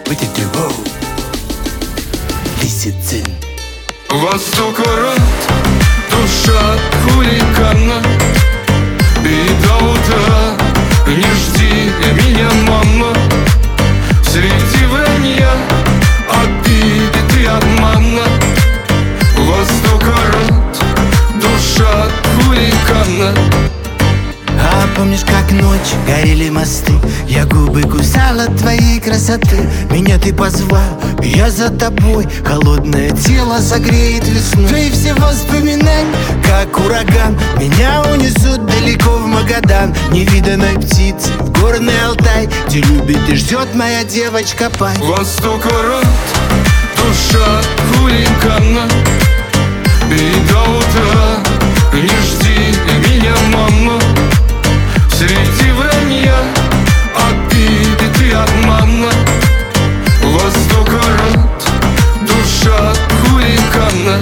Лисицын. Восток орет, душа хулигана, и до утра не жди меня, мама. Среди вранья, обиды и обмана. Восток орет, душа хулигана. А помнишь, как ночь горели мосты? Я губы кусала от твоей красоты. Меня ты позвал, я за тобой. Холодное тело согреет весну. Ты все воспоминания, как ураган, меня унесут далеко в Магадан. Невиданной птицы в горный Алтай, где любит и ждет моя девочка Пай. Восток орет, душа хулигана, и до утра не жди меня, мама. Среди вранья, обиды и обмана. Восток орет, душа хулигана.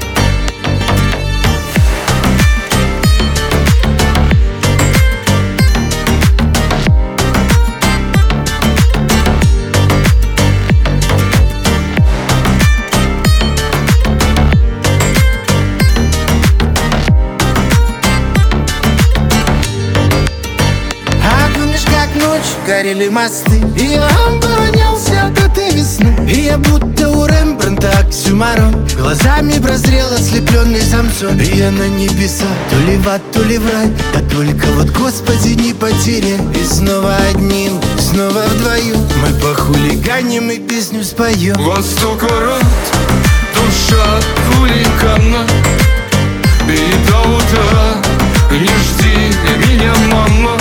Горели мосты, и я оборонялся от этой весны. И я будто у Рембрандта оксюмарон, глазами прозрел ослепленный Самсон. И я на небеса, то ли в ад, то ли в рай, да только вот, Господи, не потеряй. И снова одним, снова вдвоем мы похулиганим и песню споем. Восток орет, душа хулигана, и до утра не жди меня, мама.